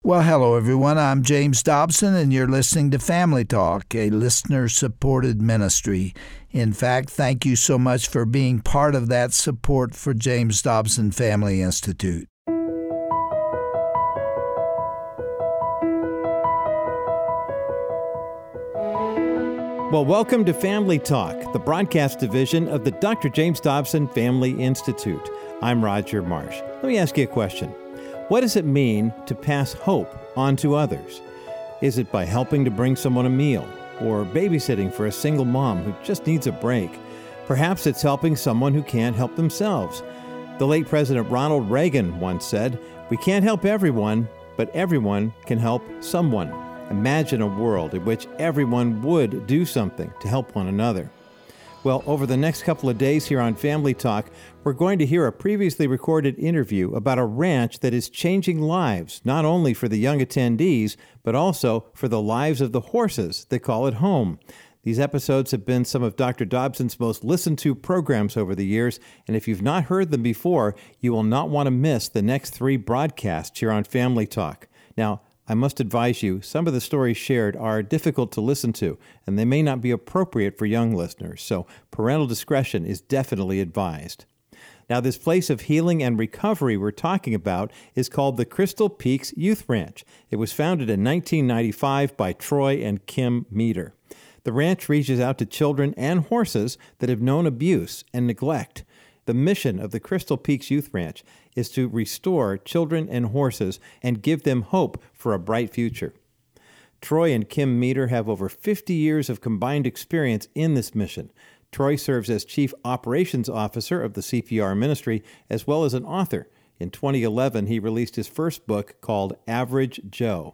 Well, hello, everyone. I'm James Dobson, and you're listening to Family Talk, a listener-supported ministry. In fact, thank you so much for being part of that support for James Dobson Family Institute. Well, welcome to Family Talk, the broadcast division of the Dr. James Dobson Family Institute. I'm Roger Marsh. Let me ask you a question. What does it mean to pass hope on to others? Is it by helping to bring someone a meal, or babysitting for a single mom who just needs a break? Perhaps it's helping someone who can't help themselves. The late President Ronald Reagan once said, "We can't help everyone, but everyone can help someone." Imagine a world in which everyone would do something to help one another. Well, over the next couple of days here on Family Talk, we're going to hear a previously recorded interview about a ranch that is changing lives, not only for the young attendees, but also for the lives of the horses that call it home. These episodes have been some of Dr. Dobson's most listened to programs over the years, and if you've not heard them before, you will not want to miss the next 3 broadcasts here on Family Talk. Now, I must advise you, some of the stories shared are difficult to listen to, and they may not be appropriate for young listeners, so parental discretion is definitely advised. Now, this place of healing and recovery we're talking about is called the Crystal Peaks Youth Ranch. It was founded in 1995 by Troy and Kim Meter. The ranch reaches out to children and horses that have known abuse and neglect. The mission of the Crystal Peaks Youth Ranch is to restore children and horses and give them hope for a bright future. Troy and Kim Meter have over 50 years of combined experience in this mission. Troy serves as Chief Operations Officer of the CPR ministry, as well as an author. In 2011, he released his first book called Average Joe.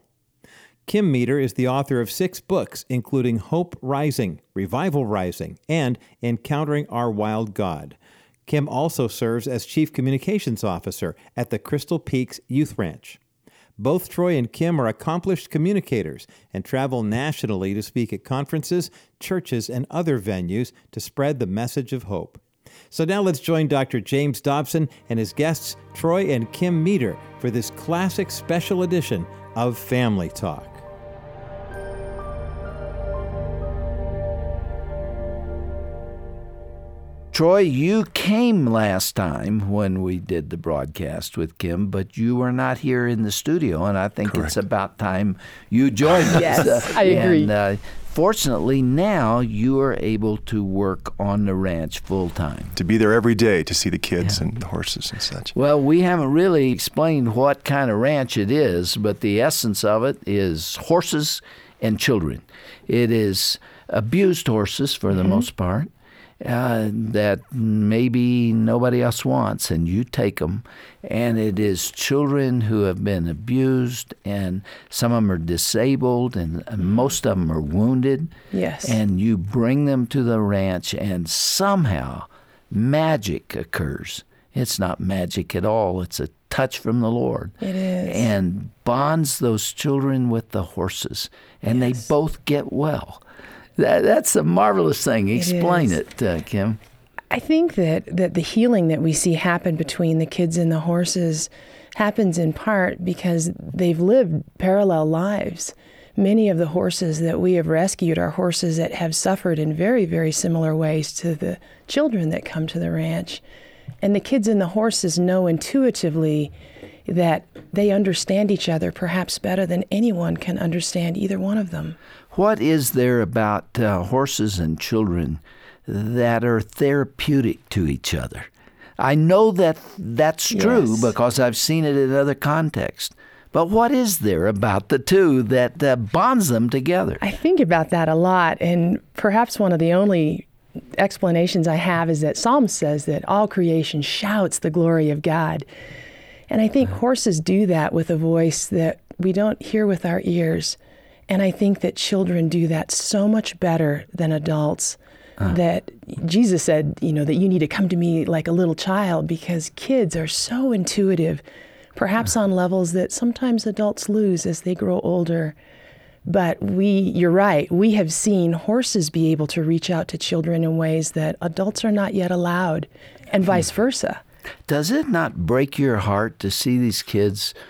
Kim Meter is the author of 6 books, including Hope Rising, Revival Rising, and Encountering Our Wild God. Kim also serves as Chief Communications Officer at the Crystal Peaks Youth Ranch. Both Troy and Kim are accomplished communicators and travel nationally to speak at conferences, churches, and other venues to spread the message of hope. So now let's join Dr. James Dobson and his guests, Troy and Kim Meter, for this classic special edition of Family Talk. Troy, you came last time when we did the broadcast with Kim, but you were not here in the studio, and I think Correct. It's about time you joined us. Yes, I agree. And fortunately, now you are able to work on the ranch full time. To be there every day to see the kids and the horses and such. Well, we haven't really explained what kind of ranch it is, but the essence of it is horses and children. It is abused horses for the most part. That maybe nobody else wants, and you take them. And it is children who have been abused, and some of them are disabled, and most of them are wounded. Yes. And you bring them to the ranch, and somehow magic occurs. It's not magic at all. It's a touch from the Lord. It is. And bonds those children with the horses, and they both get well. That's a marvelous thing. Explain it, Kim. I think that the healing that we see happen between the kids and the horses happens in part because they've lived parallel lives. Many of the horses that we have rescued are horses that have suffered in very, very similar ways to the children that come to the ranch. And the kids and the horses know intuitively that they understand each other perhaps better than anyone can understand either one of them. What is there about horses and children that are therapeutic to each other? I know that that's true because I've seen it in other contexts. But what is there about the two that bonds them together? I think about that a lot, and perhaps one of the only explanations I have is that Psalm says that all creation shouts the glory of God. And I think horses do that with a voice that we don't hear with our ears. And I think that children do that so much better than adults. That Jesus said, that you need to come to me like a little child because kids are so intuitive, perhaps on levels that sometimes adults lose as they grow older. But you're right, we have seen horses be able to reach out to children in ways that adults are not yet allowed, and vice versa. Does it not break your heart to see these kids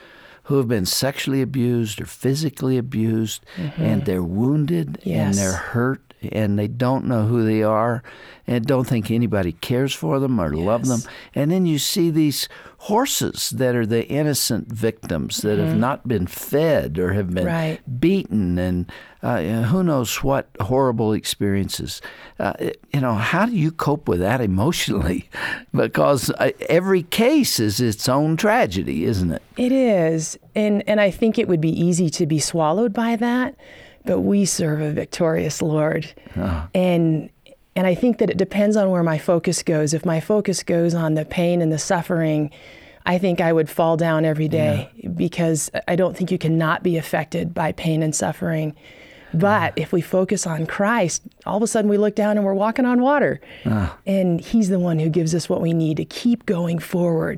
who have been sexually abused or physically abused, and they're wounded and they're hurt, and they don't know who they are and don't think anybody cares for them or love them. And then you see these horses that are the innocent victims that have not been fed or have been beaten and who knows what horrible experiences. How do you cope with that emotionally? Because every case is its own tragedy, isn't it? It is. And I think it would be easy to be swallowed by that. But we serve a victorious Lord. And I think that it depends on where my focus goes. If my focus goes on the pain and the suffering, I think I would fall down every day because I don't think you can not be affected by pain and suffering. But if we focus on Christ, all of a sudden we look down and we're walking on water. And He's the one who gives us what we need to keep going forward.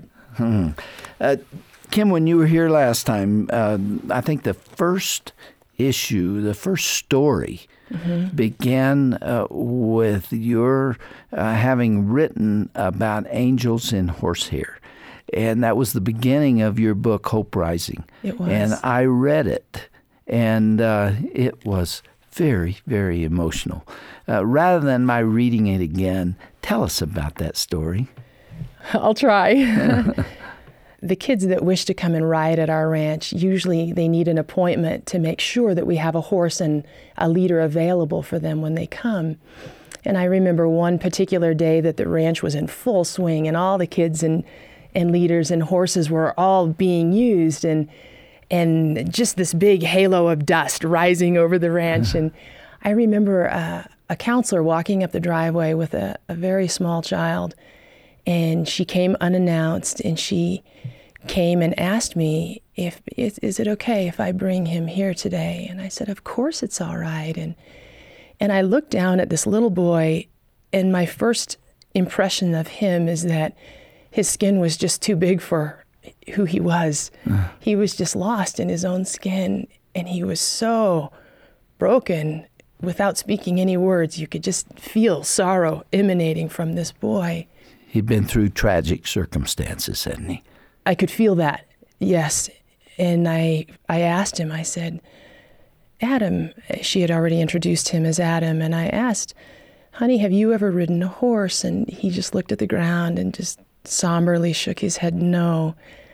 Kim, when you were here last time, I think the first issue, the first story, began with your having written about angels in horsehair. And that was the beginning of your book, Hope Rising. It was. And I read it, and it was very, very emotional. Rather than my reading it again, tell us about that story. I'll try. The kids that wish to come and ride at our ranch, usually they need an appointment to make sure that we have a horse and a leader available for them when they come. And I remember one particular day that the ranch was in full swing and all the kids and leaders and horses were all being used and just this big halo of dust rising over the ranch. And I remember a counselor walking up the driveway with a very small child, and she came unannounced, and she came and asked me, is it okay if I bring him here today? And I said, of course it's all right. And I looked down at this little boy, and my first impression of him is that his skin was just too big for who he was. He was just lost in his own skin, and he was so broken. Without speaking any words, you could just feel sorrow emanating from this boy. He'd been through tragic circumstances, hadn't he? I could feel that, yes. And I asked him, I said, Adam, she had already introduced him as Adam, and I asked, honey, have you ever ridden a horse? And he just looked at the ground and just somberly shook his head no.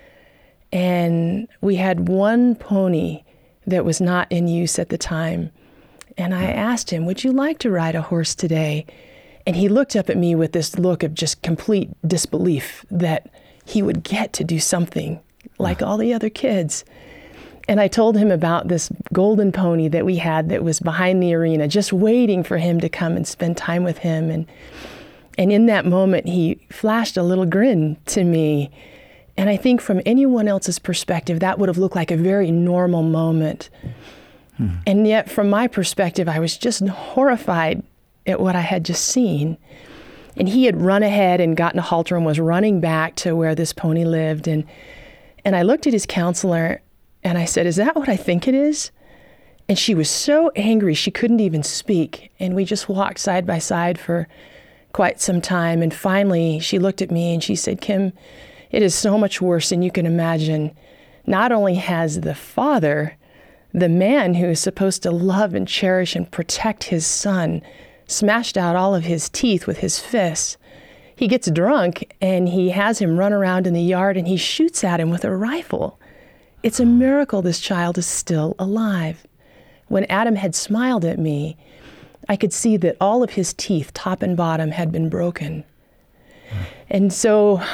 And we had one pony that was not in use at the time. And I asked him, would you like to ride a horse today? And he looked up at me with this look of just complete disbelief that he would get to do something like all the other kids. And I told him about this golden pony that we had that was behind the arena, just waiting for him to come and spend time with him. And in that moment, he flashed a little grin to me. And I think from anyone else's perspective, that would have looked like a very normal moment. And yet, from my perspective, I was just horrified at what I had just seen. And he had run ahead and gotten a halter and was running back to where this pony lived. And I looked at his counselor and I said, is that what I think it is? And she was so angry she couldn't even speak. And we just walked side by side for quite some time. And finally, she looked at me and she said, Kim, it is so much worse than you can imagine. Not only has the father, the man who is supposed to love and cherish and protect his son, smashed out all of his teeth with his fists. He gets drunk and he has him run around in the yard and he shoots at him with a rifle. It's a miracle this child is still alive. When Adam had smiled at me, I could see that all of his teeth, top and bottom, had been broken. And so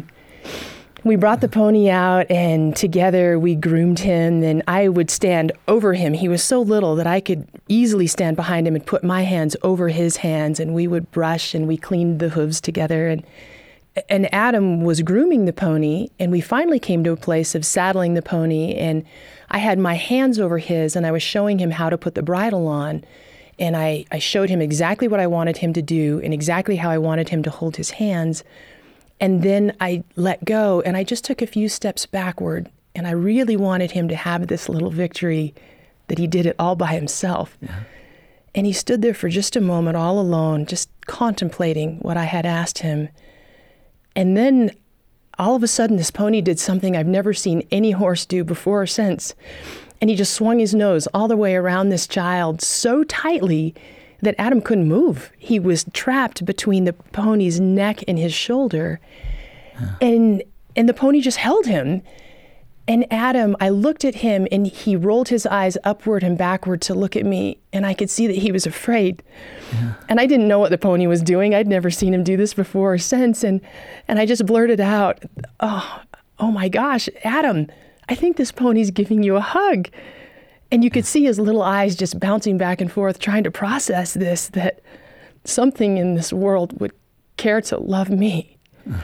we brought the pony out, and together we groomed him, and I would stand over him. He was so little that I could easily stand behind him and put my hands over his hands, and we would brush, and we cleaned the hooves together. And Adam was grooming the pony, and we finally came to a place of saddling the pony, and I had my hands over his, and I was showing him how to put the bridle on, and I showed him exactly what I wanted him to do and exactly how I wanted him to hold his hands. And then I let go, and I just took a few steps backward, and I really wanted him to have this little victory that he did it all by himself. Yeah. And he stood there for just a moment all alone, just contemplating what I had asked him. And then all of a sudden this pony did something I've never seen any horse do before or since. And he just swung his nose all the way around this child so tightly that Adam couldn't move. He was trapped between the pony's neck and his shoulder. And the pony just held him. And Adam, I looked at him and he rolled his eyes upward and backward to look at me, and I could see that he was afraid. Yeah. And I didn't know what the pony was doing. I'd never seen him do this before or since. And I just blurted out, oh my gosh, Adam, I think this pony's giving you a hug. And you could see his little eyes just bouncing back and forth, trying to process this, that something in this world would care to love me.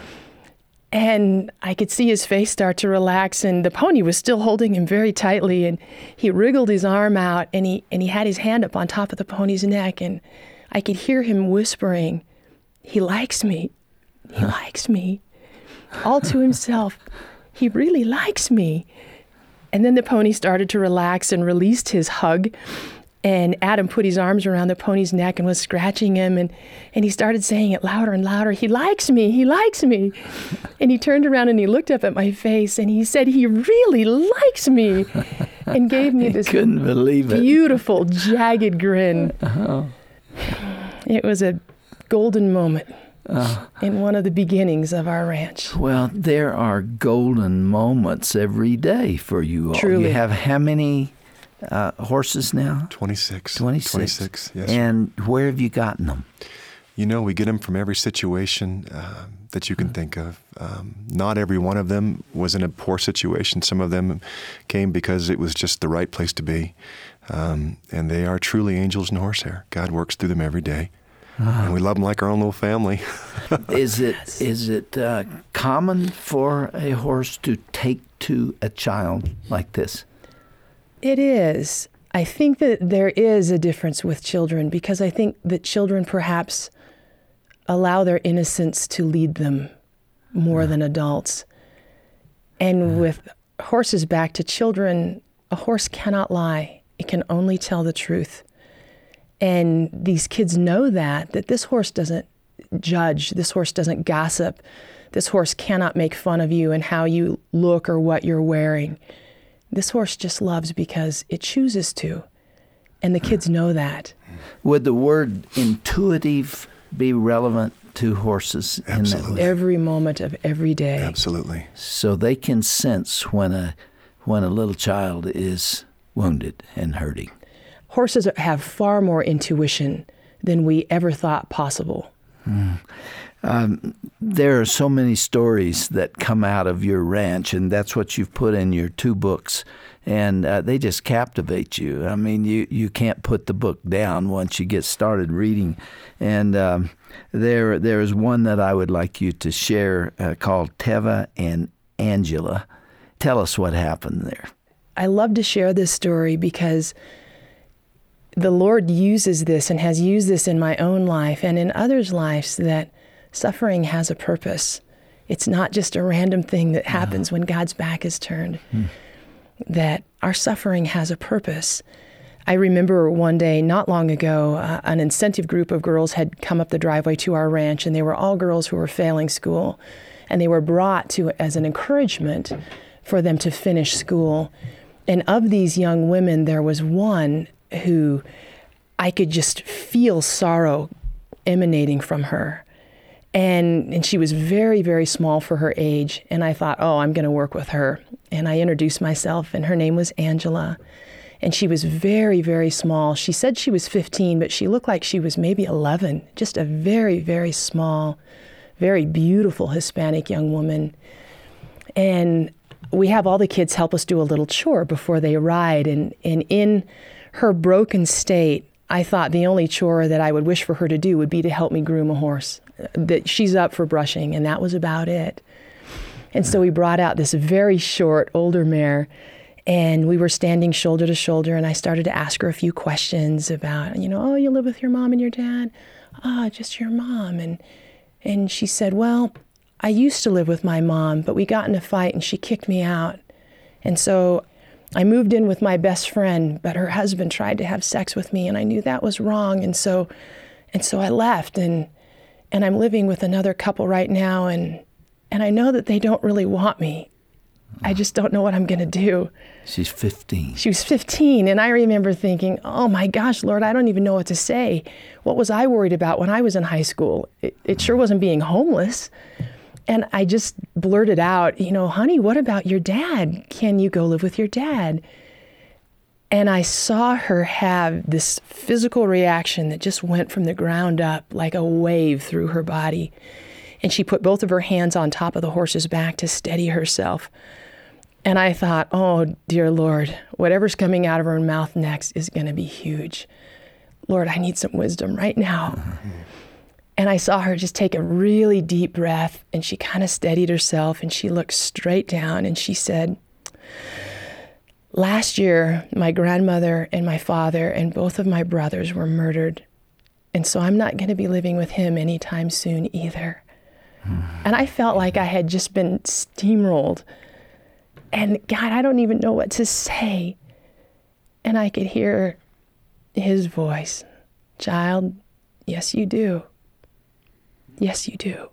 And I could see his face start to relax, and the pony was still holding him very tightly, and he wriggled his arm out, and he had his hand up on top of the pony's neck, and I could hear him whispering, "He likes me. He likes me." All to himself, "He really likes me." And then the pony started to relax and released his hug, and Adam put his arms around the pony's neck and was scratching him, and he started saying it louder and louder, "He likes me, he likes me." And he turned around and he looked up at my face and he said, "He really likes me," and gave me this couldn't believe it. Beautiful, jagged grin. It was a golden moment in one of the beginnings of our ranch. Well, there are golden moments every day for you all. Truly. You have how many horses now? 26. 26, yes. And where have you gotten them? You know, we get them from every situation that you can think of. Not every one of them was in a poor situation. Some of them came because it was just the right place to be. And they are truly angels in horsehair. God works through them every day. And we love them like our own little family. Is it common for a horse to take to a child like this? It is. I think that there is a difference with children, because I think that children perhaps allow their innocence to lead them more than adults. And with horses back to children, a horse cannot lie. It can only tell the truth. And these kids know that this horse doesn't judge, this horse doesn't gossip, this horse cannot make fun of you and how you look or what you're wearing. This horse just loves because it chooses to, and the kids know that. Would the word intuitive be relevant to horses? Absolutely. In that way? Every moment of every day. Absolutely. So they can sense when a little child is wounded and hurting. Horses have far more intuition than we ever thought possible. There are so many stories that come out of your ranch, and that's what you've put in your 2 books, and they just captivate you. I mean, you can't put the book down once you get started reading. And there is one that I would like you to share called Teva and Angela. Tell us what happened there. I love to share this story because the Lord uses this and has used this in my own life and in others' lives, that suffering has a purpose. It's not just a random thing that happens when God's back is turned. That our suffering has a purpose. I remember one day, not long ago, an incentive group of girls had come up the driveway to our ranch, and they were all girls who were failing school. And they were brought to as an encouragement for them to finish school. And of these young women, there was one who I could just feel sorrow emanating from her. And she was very, very small for her age. And I thought, I'm going to work with her. And I introduced myself, and her name was Angela. And she was very, very small. She said she was 15, but she looked like she was maybe 11. Just a very, very small, very beautiful Hispanic young woman. And we have all the kids help us do a little chore before they ride. And in her broken state, I thought the only chore that I would wish for her to do would be to help me groom a horse. That she's up for brushing, and that was about it. And so we brought out this very short, older mare, and we were standing shoulder to shoulder, and I started to ask her a few questions about, you live with your mom and your dad? Just your mom. And she said, well, I used to live with my mom, but we got in a fight and she kicked me out. And so I moved in with my best friend, but her husband tried to have sex with me, and I knew that was wrong. And so I left, and I'm living with another couple right now, and And I know that they don't really want me. I just don't know what I'm going to do. She's 15. She was 15, and I remember thinking, oh my gosh, Lord, I don't even know what to say. What was I worried about when I was in high school? It sure wasn't being homeless. And I just blurted out, honey, what about your dad? Can you go live with your dad? And I saw her have this physical reaction that just went from the ground up like a wave through her body. And she put both of her hands on top of the horse's back to steady herself. And I thought, oh, dear Lord, whatever's coming out of her mouth next is going to be huge. Lord, I need some wisdom right now. And I saw her just take a really deep breath, and she kind of steadied herself, and she looked straight down, and she said, last year, my grandmother and my father and both of my brothers were murdered. And so I'm not going to be living with him anytime soon either. And I felt like I had just been steamrolled. And God, I don't even know what to say. And I could hear his voice. Child, yes, you do. Yes, you do.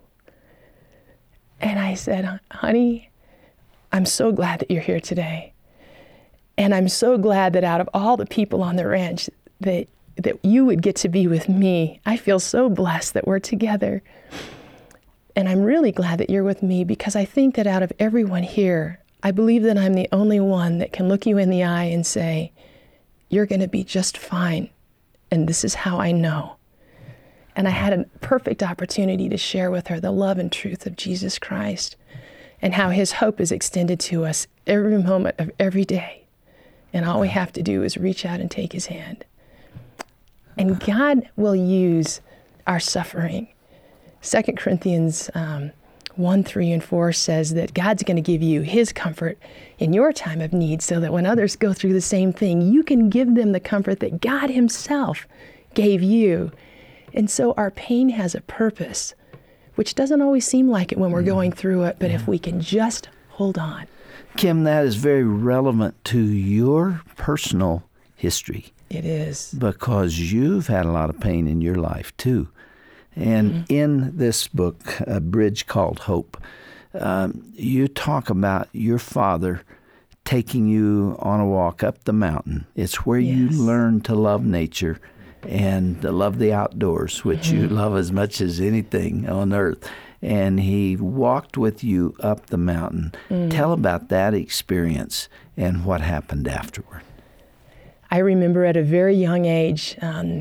And I said, honey, I'm so glad that you're here today. And I'm so glad that out of all the people on the ranch that you would get to be with me. I feel so blessed that we're together. And I'm really glad that you're with me because I think that out of everyone here, I believe that I'm the only one that can look you in the eye and say, you're going to be just fine. And this is how I know. And I had a perfect opportunity to share with her the love and truth of Jesus Christ and how his hope is extended to us every moment of every day. And all we have to do is reach out and take his hand. And God will use our suffering. 2 Corinthians 1, 3, and 4 says that God's going to give you his comfort in your time of need so that when others go through the same thing, you can give them the comfort that God himself gave you. And so our pain has a purpose, which doesn't always seem like it when we're going through it, but if we can just hold on. Kim, that is very relevant to your personal history. It is. Because you've had a lot of pain in your life, too. And in this book, A Bridge Called Hope, you talk about your father taking you on a walk up the mountain. It's where you learn to love nature and to love the outdoors, which you love as much as anything on earth. And he walked with you up the mountain. Tell about that experience and what happened afterward. I remember at a very young age,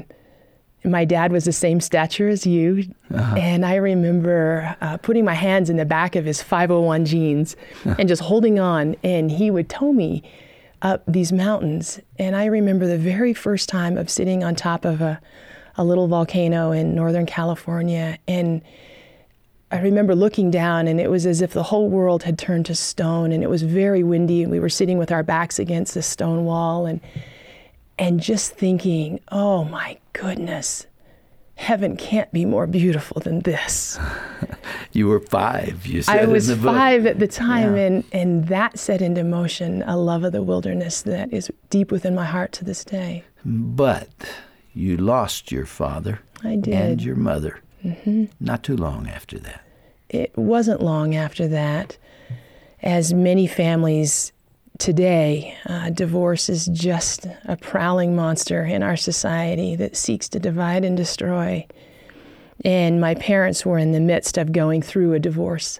my dad was the same stature as you, and I remember putting my hands in the back of his 501 jeans and just holding on, and he would tow me up these mountains. And I remember the very first time of sitting on top of a little volcano in Northern California, and I remember looking down, and it was as if the whole world had turned to stone, and it was very windy, and we were sitting with our backs against the stone wall, and just thinking, oh my goodness, heaven can't be more beautiful than this. You were 5, you said. I was in the book. 5 at the time, and that set into motion a love of the wilderness that is deep within my heart to this day. But you lost your father I did. And your mother not too long after that. It wasn't long after that. As many families today, divorce is just a prowling monster in our society that seeks to divide and destroy. And my parents were in the midst of going through a divorce.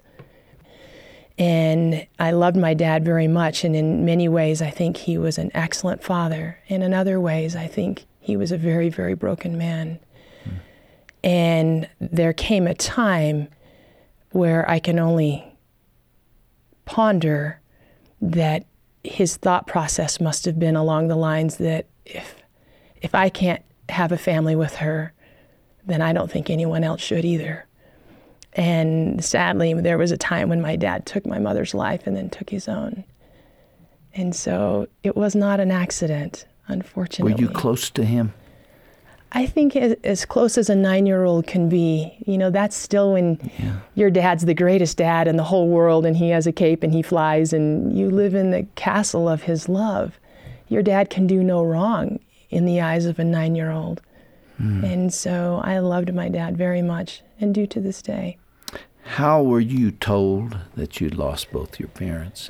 And I loved my dad very much, and in many ways I think he was an excellent father. And in other ways I think he was a very, very broken man. And there came a time where I can only ponder that his thought process must have been along the lines that if I can't have a family with her, then I don't think anyone else should either. And sadly, there was a time when my dad took my mother's life and then took his own. And so it was not an accident, unfortunately. Were you close to him? I think as close as a 9-year-old can be. You know, that's still when your dad's the greatest dad in the whole world, and he has a cape and he flies, and you live in the castle of his love. Your dad can do no wrong in the eyes of a 9-year-old. And so I loved my dad very much, and do to this day. How were you told that you'd lost both your parents?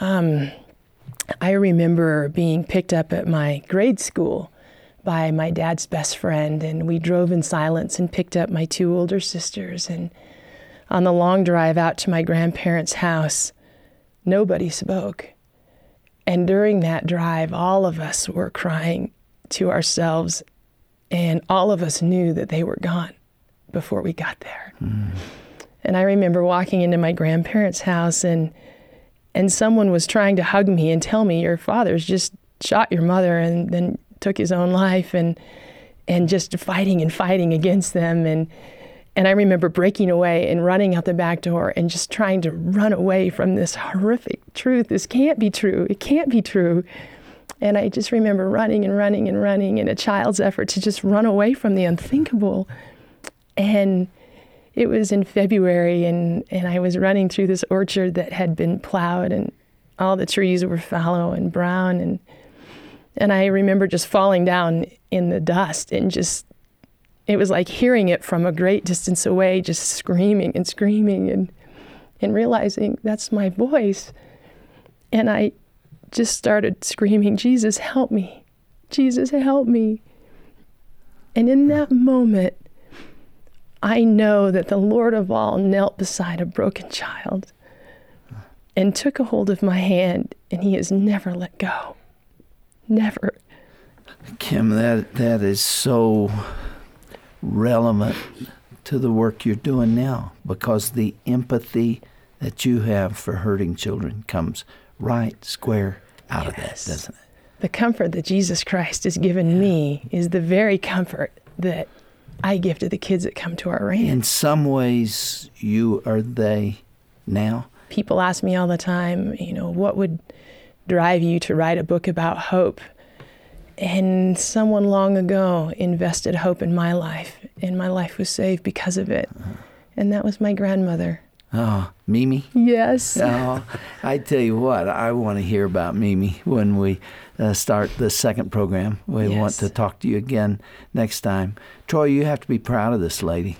I remember being picked up at my grade school by my dad's best friend, and we drove in silence and picked up my two older sisters. And on the long drive out to my grandparents' house, nobody spoke. And during that drive, all of us were crying to ourselves, and all of us knew that they were gone before we got there. And I remember walking into my grandparents' house, and someone was trying to hug me and tell me, your father's just shot your mother and then took his own life, and just fighting against them. And I remember breaking away and running out the back door and just trying to run away from this horrific truth. This can't be true. It can't be true. And I just remember running in a child's effort to just run away from the unthinkable. And it was in February, and I was running through this orchard that had been plowed, and all the trees were fallow and brown. And I remember just falling down in the dust, and just, it was like hearing it from a great distance away, just screaming and realizing that's my voice. And I just started screaming, Jesus, help me. Jesus, help me. And in that moment, I know that the Lord of all knelt beside a broken child and took a hold of my hand, and he has never let go. Never. Kim, that is so relevant to the work you're doing now, because the empathy that you have for hurting children comes right square out of that, doesn't it? The comfort that Jesus Christ has given me is the very comfort that I give to the kids that come to our ranch. In some ways, you are they now. People ask me all the time, what would drive you to write a book about hope? And someone long ago invested hope in my life, and my life was saved because of it. And that was my grandmother. Oh, Mimi? Yes. Oh, I tell you what, I want to hear about Mimi when we start the second program. We want to talk to you again next time. Troy, you have to be proud of this lady.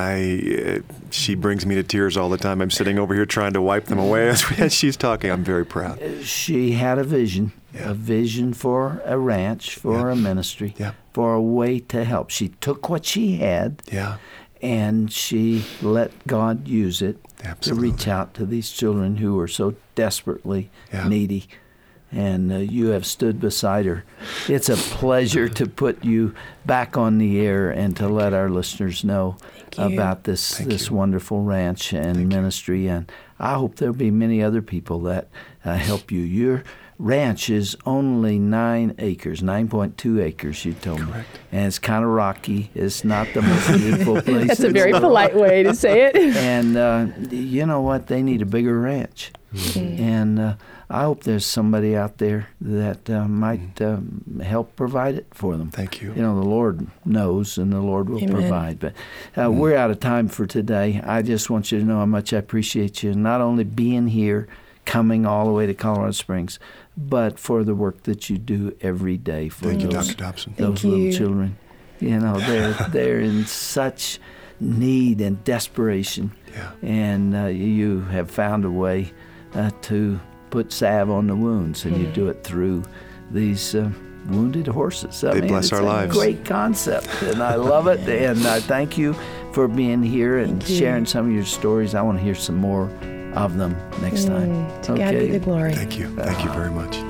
She brings me to tears all the time. I'm sitting over here trying to wipe them away as she's talking. I'm very proud. She had a vision for a ranch, for a ministry, for a way to help. She took what she had, and she let God use it to reach out to these children who were so desperately needy. And you have stood beside her. It's a pleasure to put you back on the air and to let our listeners know about this wonderful ranch and ministry. And I hope there'll be many other people that help you. Your ranch is only 9 acres, 9.2 acres, you told me. And it's kind of rocky. It's not the most beautiful place. That's a very polite way to say it. And you know what? They need a bigger ranch. And I hope there's somebody out there that might help provide it for them. Thank you. The Lord knows, and the Lord will provide. But we're out of time for today. I just want you to know how much I appreciate you, not only being here, coming all the way to Colorado Springs, but for the work that you do every day for Thank you, those, Dr. Dobson. those little children. They're in such need and desperation. And you have found a way to put salve on the wounds, and you do it through these wounded horses. They bless our lives. It's a great concept, and I love it. And I thank you for being here and sharing some of your stories. I want to hear some more of them next time. To God be the glory. Thank you. Thank you very much.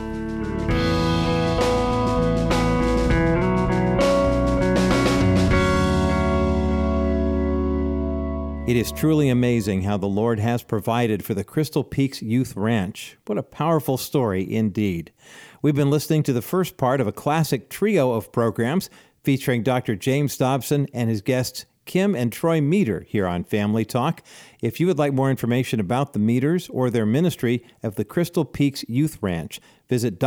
It is truly amazing how the Lord has provided for the Crystal Peaks Youth Ranch. What a powerful story indeed. We've been listening to the first part of a classic trio of programs featuring Dr. James Dobson and his guests Kim and Troy Meter here on Family Talk. If you would like more information about the Meters or their ministry of the Crystal Peaks Youth Ranch, visit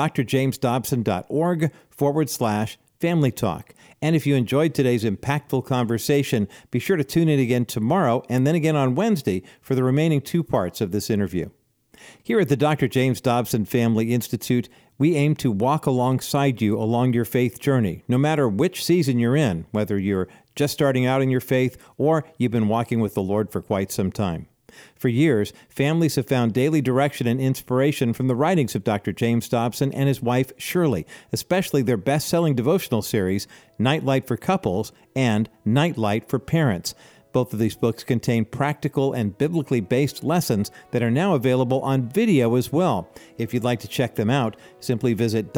drjamesdobson.org/Family Talk. And if you enjoyed today's impactful conversation, be sure to tune in again tomorrow and then again on Wednesday for the remaining 2 parts of this interview. Here at the Dr. James Dobson Family Institute, we aim to walk alongside you along your faith journey, no matter which season you're in, whether you're just starting out in your faith or you've been walking with the Lord for quite some time. For years, families have found daily direction and inspiration from the writings of Dr. James Dobson and his wife, Shirley, especially their best-selling devotional series, Nightlight for Couples and Nightlight for Parents. Both of these books contain practical and biblically based lessons that are now available on video as well. If you'd like to check them out, simply visit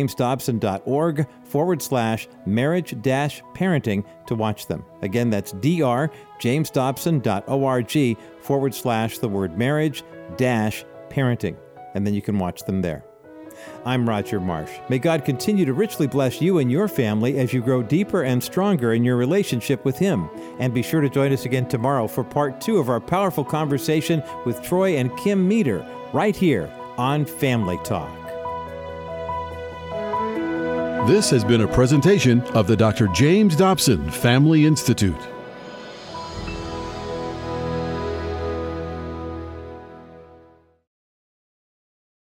drjamesdobson.org/marriage-parenting to watch them. Again, that's drjamesdobson.org/marriage-parenting. And then you can watch them there. I'm Roger Marsh. May God continue to richly bless you and your family as you grow deeper and stronger in your relationship with Him. And be sure to join us again tomorrow for part 2 of our powerful conversation with Troy and Kim Meter, right here on Family Talk. This has been a presentation of the Dr. James Dobson Family Institute.